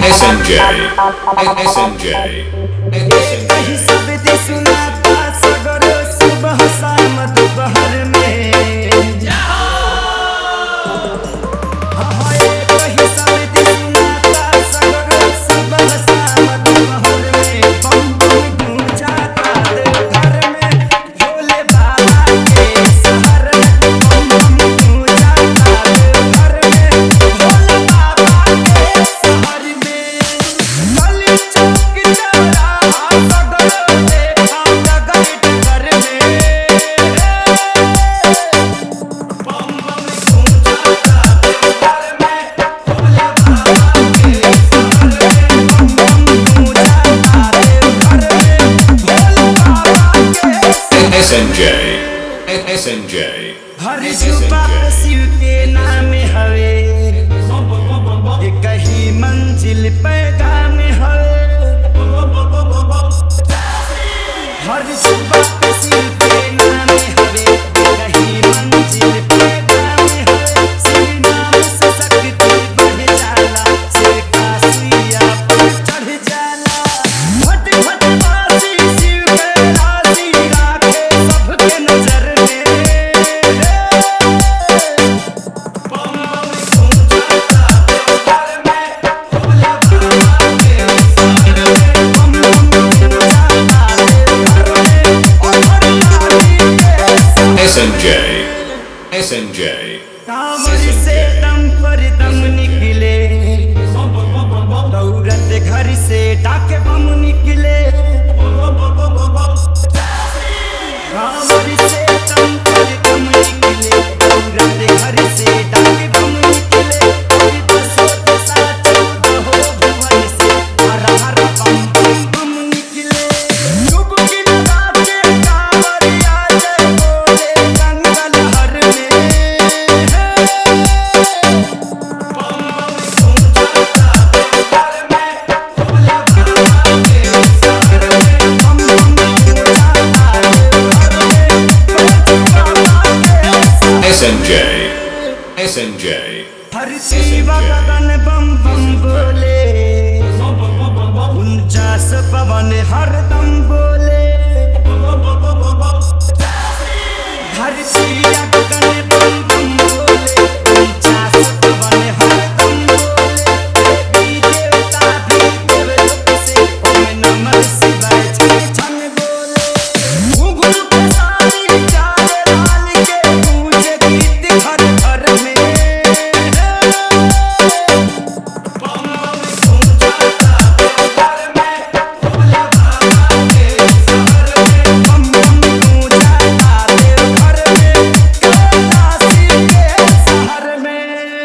SNJ, SNJ, कहीं शब्द सुनाता सगरो सुबह शाम दोपहर में हाँ कहीं शब्द सुनाता सगरो सुबह शाम दोपहर में बम बम गूंजाता घर में भोले बाबा के शहर में बम बम गूंजाता घर में भोले बाबा के शहर में गली चौक चौराहा सगरो देखा जगत घर में बम बम गूंजाता घर में भोले बाबा के शहर में बम बम गूंजाता घर में भोले बाबा के SNJ, SNJ, हर जुबा पे शिव के नाम हवे ये कहीं मंजिल पैगाम हवे हर जुबा पे शिव के नाम हवे ये कहीं मंजिल पैगाम हवे शिव नाम से शक्ति बढ़ जाला शिव का सुइया पर चढ़ जाला फट फट बासी शिव के राशि राखे सबके नजर में बम बम गूंजाता घर में भोले बाबा के शहर में बम बम गूंजाता घर में और हरियाली के SNJ, SNJ, कांवर से दम पर दम निकले दौड़त घर से डाके बम निकले कांवर से दम पर दम निकले दौड़त घर से डाके बम निकले कोई बसो दशा चौदह हो भुवन से हर हर बम बम बम निकले डुबकी लगा के कांवरिया जय बोले गंगा लहर में बम बम गूंजाता घर में भोले बाबा के शहर में बम बम गूंजाता घर में भोले बाबा के SNJ, SNJ, हर शिवा गगन बम बम बोले 49 पवन हरदम बोले हर शिवा गगन बम बम बोले 49 पवन हरदम बोले देवी देवता भी देवलोक से ओम नमः शिवाय छन छन बोले घुंघरू के सारी चार लाल के गूंजे गीत घर घर में बम बम गूंजाता घर में भोले बाबा के शहर में बम बम गूंजाता घर में कैलाशी के शहर में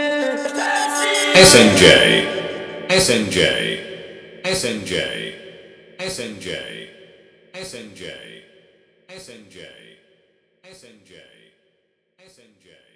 SNJ, SNJ, SNJ, SNJ, SNJ, SNJ, SNJ, SNJ.